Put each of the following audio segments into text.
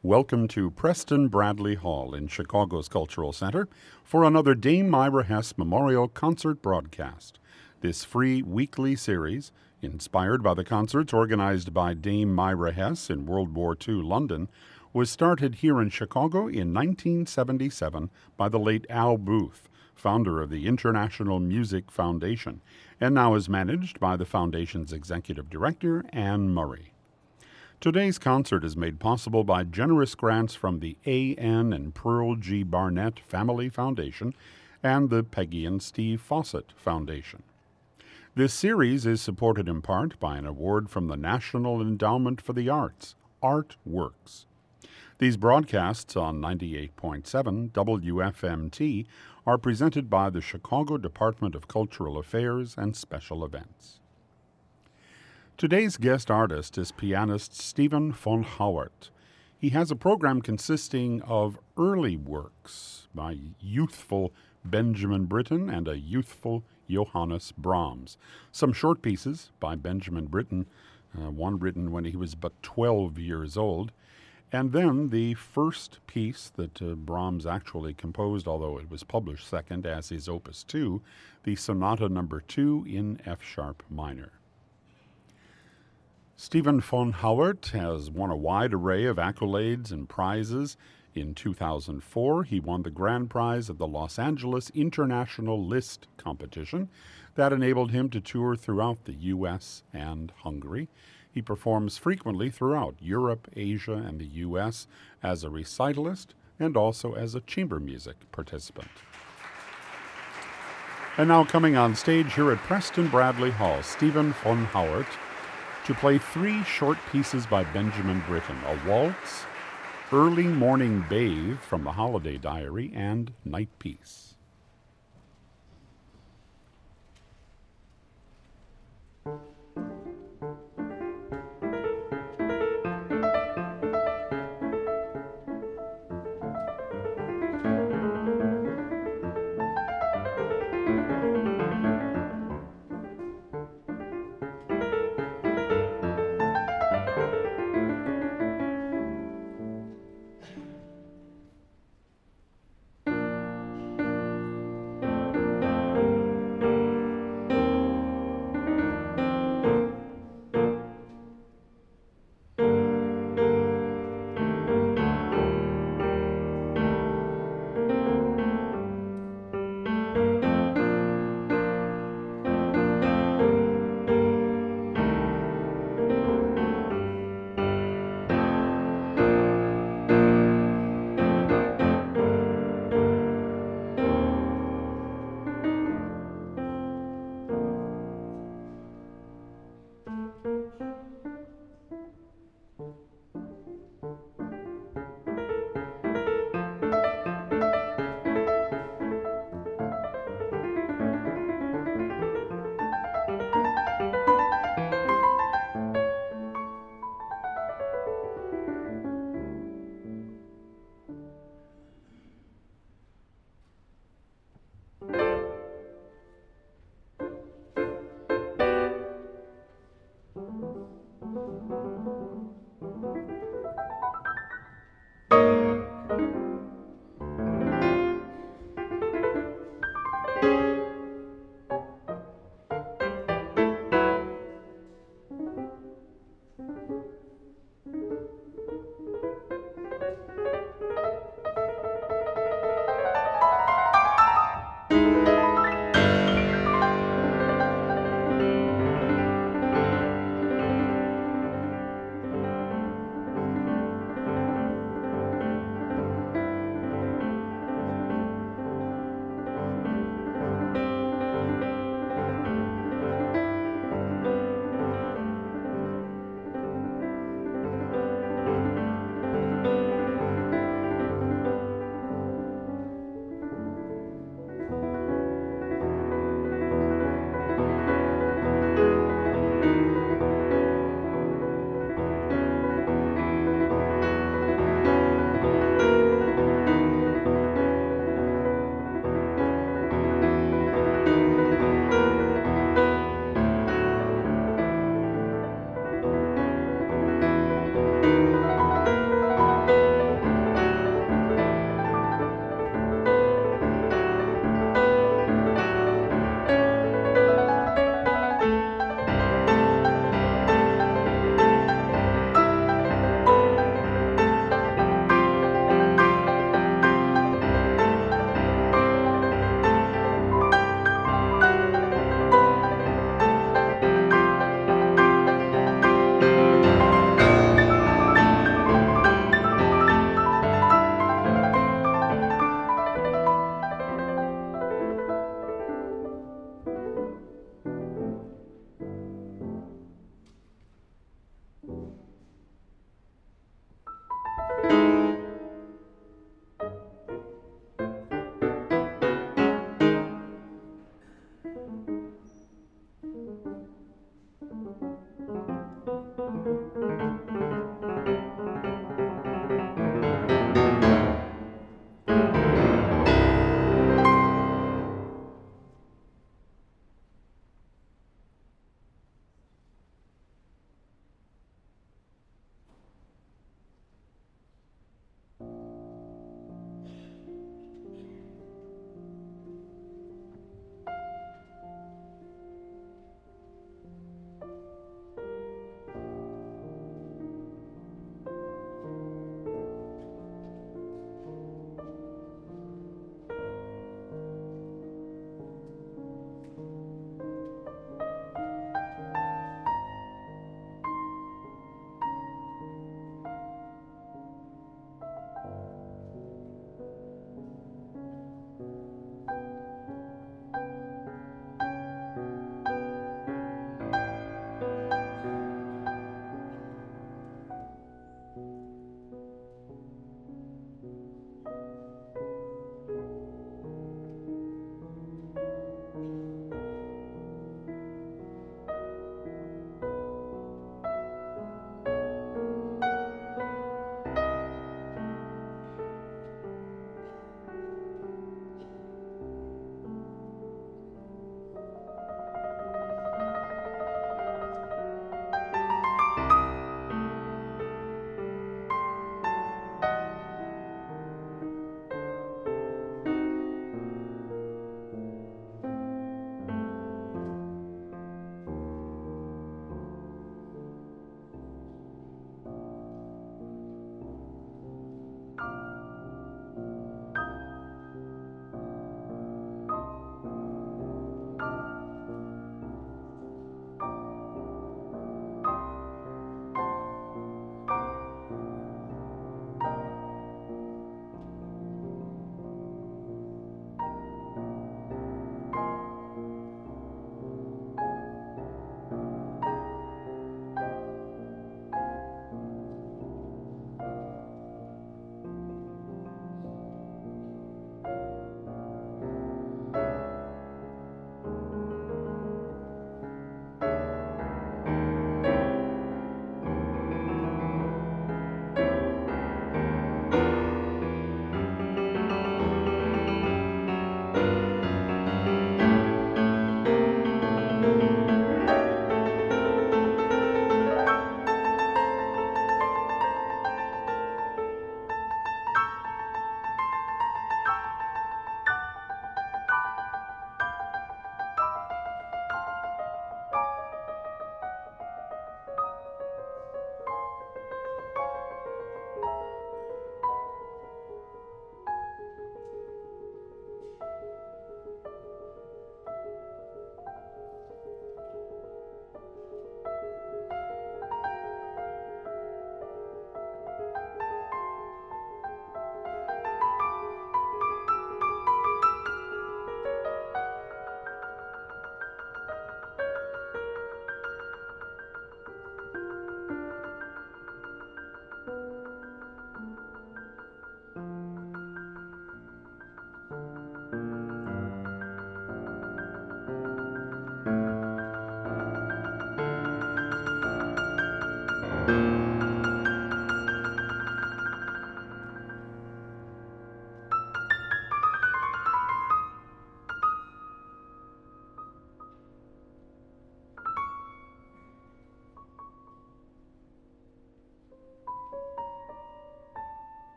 Welcome to Preston Bradley Hall in Chicago's Cultural Center for another Dame Myra Hess Memorial Concert broadcast. This free weekly series, inspired by the concerts organized by Dame Myra Hess in World War II London, was started here in Chicago in 1977 by the late Al Booth, founder of the International Music Foundation, and now is managed by the Foundation's executive director, Anne Murray. Today's concert is made possible by generous grants from the A.N. and Pearl G. Barnett Family Foundation and the Peggy and Steve Fawcett Foundation. This series is supported in part by an award from the National Endowment for the Arts, Artworks. These broadcasts on 98.7 WFMT are presented by the Chicago Department of Cultural Affairs and Special Events. Today's guest artist is pianist Stephen von Hauert. He has a program consisting of early works by youthful Benjamin Britten and a youthful Johannes Brahms. Some short pieces by Benjamin Britten, one written when he was but 12 years old, and then the first piece that Brahms actually composed, although it was published second as his Opus 2, the Sonata No. 2 in F-sharp minor. Stephen von Hauert has won a wide array of accolades and prizes. In 2004, he won the grand prize of the Los Angeles International Liszt Competition that enabled him to tour throughout the U.S. and Hungary. He performs frequently throughout Europe, Asia, and the U.S. as a recitalist and also as a chamber music participant. And now coming on stage here at Preston Bradley Hall, Stephen von Hauert, to play three short pieces by Benjamin Britten, a waltz, Early Morning Bathe from the Holiday Diary, and Night Piece.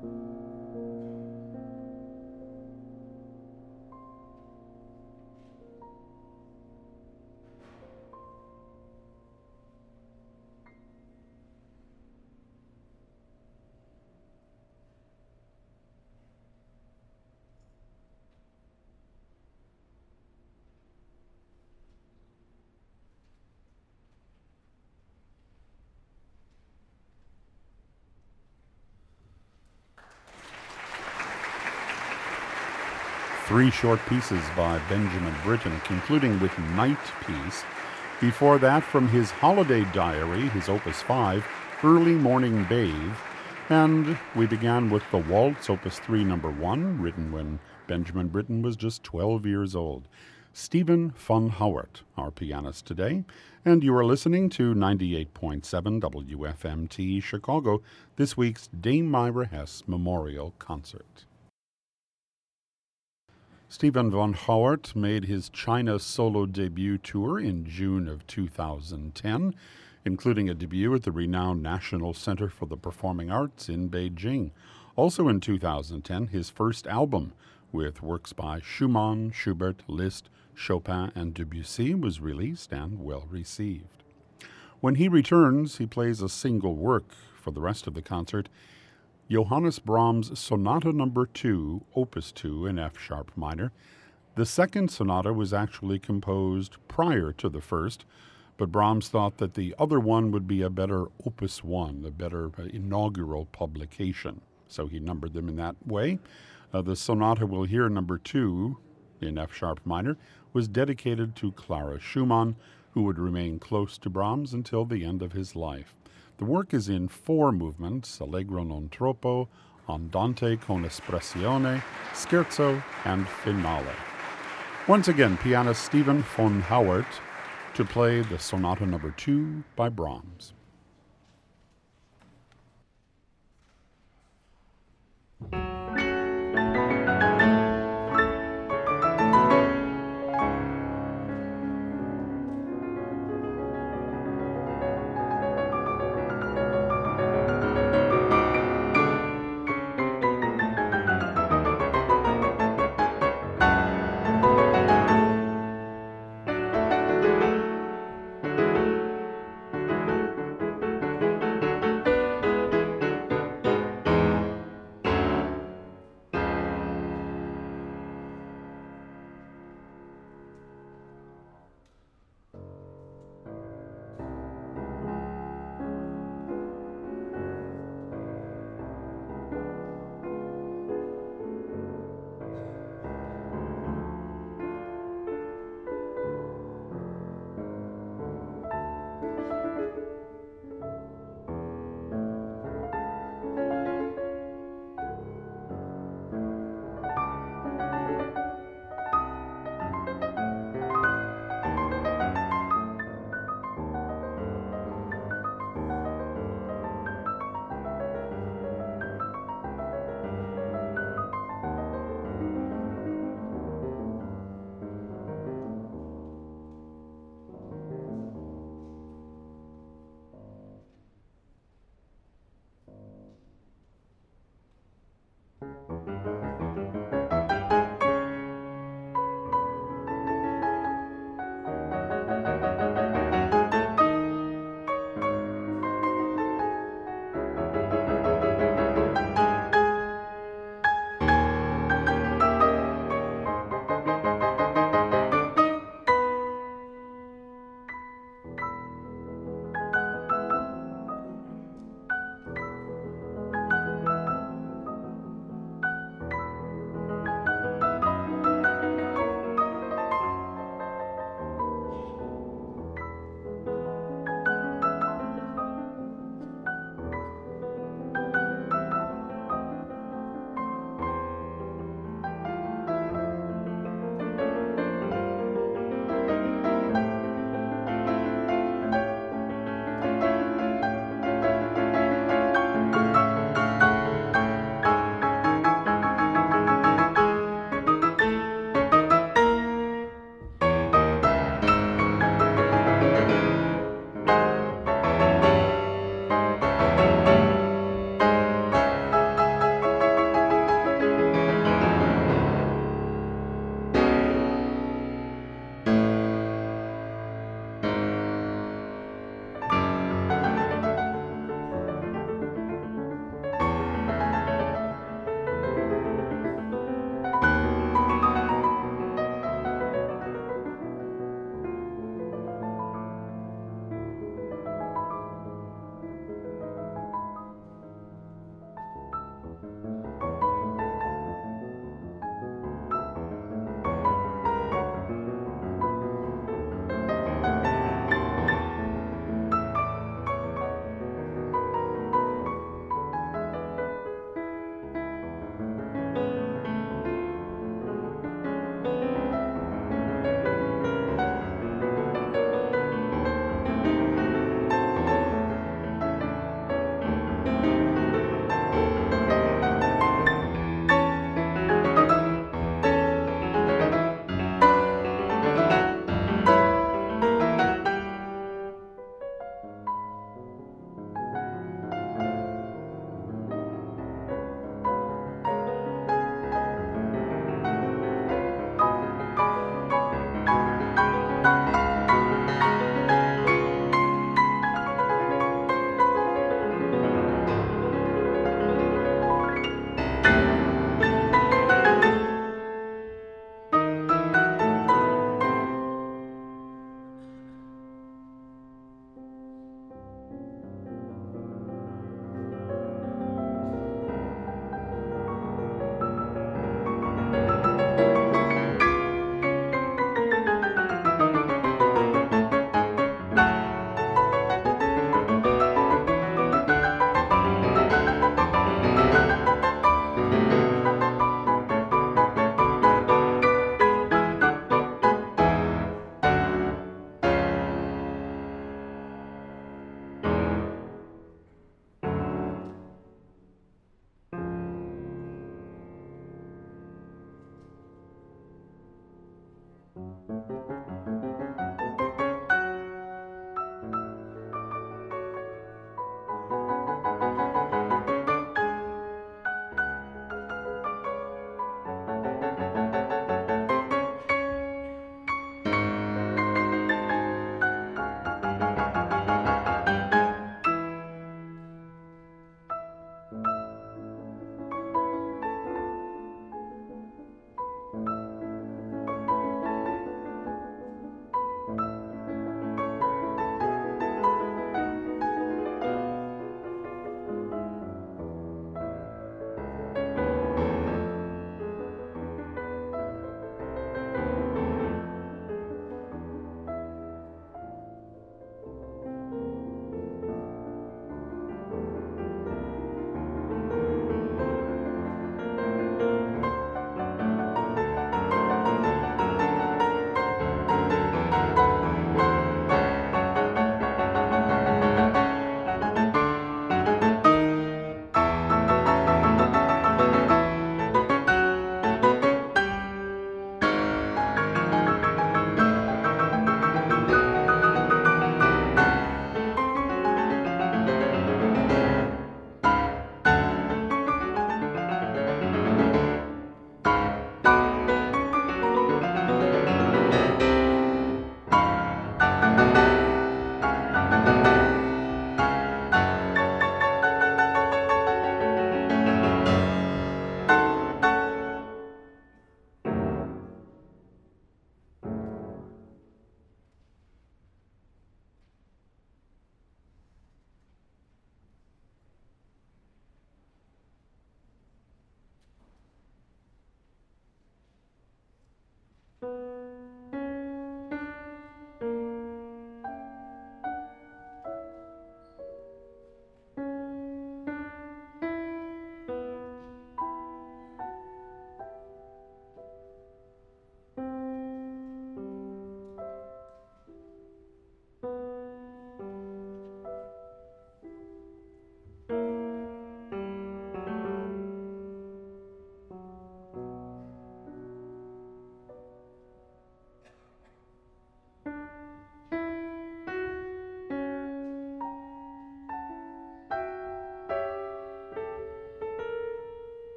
Three short pieces by Benjamin Britten, concluding with Night Piece. Before that, from his holiday diary, his Opus 5, Early Morning Bathe. And we began with the Waltz, Opus 3, number 1, written when Benjamin Britten was just 12 years old. Stephen von Howert, our pianist today, and you are listening to 98.7 WFMT Chicago, this week's Dame Myra Hess Memorial Concert. Stephen von Howert made his China solo debut tour in June of 2010, including a debut at the renowned National Center for the Performing Arts in Beijing. Also in 2010, his first album, with works by Schumann, Schubert, Liszt, Chopin, and Debussy, was released and well received. When he returns, he plays a single work for the rest of the concert, Johannes Brahms' Sonata No. 2, Opus 2 in F-sharp minor. The second sonata was actually composed prior to the first, but Brahms thought that the other one would be a better Opus 1, a better inaugural publication. So he numbered them in that way. The sonata we'll hear, No. 2 in F-sharp minor, was dedicated to Clara Schumann, who would remain close to Brahms until the end of his life. The work is in 4 movements, Allegro non troppo, Andante con espressione, Scherzo, and Finale. Once again, pianist Stephen von Howert to play the Sonata No. 2 by Brahms.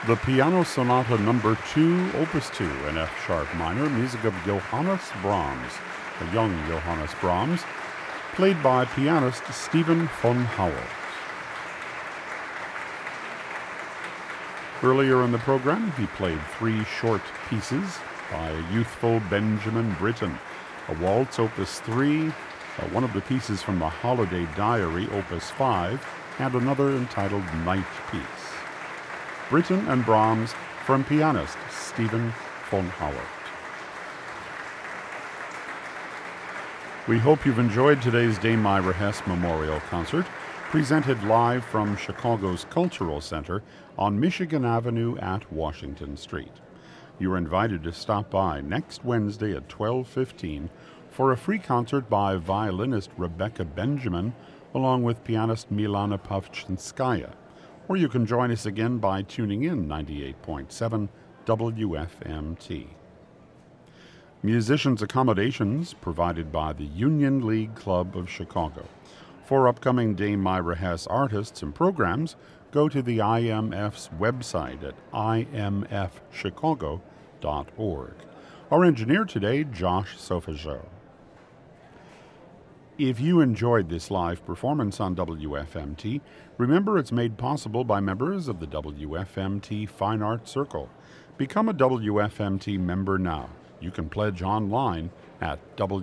the Piano Sonata No. 2, Opus 2 in F-sharp minor, music of Johannes Brahms, a young Johannes Brahms, played by pianist Stephen von Howell. Earlier in the program, he played 3 short pieces by youthful Benjamin Britten, a waltz, Opus 3, one of the pieces from the Holiday Diary, Opus 5, and another entitled Night Piece. Britten and Brahms from pianist Stephen von Howell. We hope you've enjoyed today's Dame Ira Hess Memorial Concert, presented live from Chicago's Cultural Center on Michigan Avenue at Washington Street. You are invited to stop by next Wednesday at 12:15 for a free concert by violinist Rebecca Benjamin along with pianist Milana Pavchinskaya, or you can join us again by tuning in 98.7 WFMT. Musicians' accommodations provided by the Union League Club of Chicago. For upcoming Dame Ira Hess artists and programs, go to the IMF's website at imfchicago.org. Our engineer today, Josh Sofajo. If you enjoyed this live performance on WFMT, remember it's made possible by members of the WFMT Fine Arts Circle. Become a WFMT member now. You can pledge online at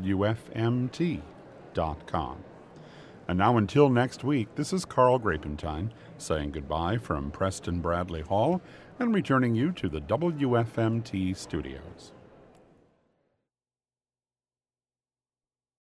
WFMT.com. And now until next week, this is Carl Grapentine saying goodbye from Preston Bradley Hall and returning you to the WFMT studios.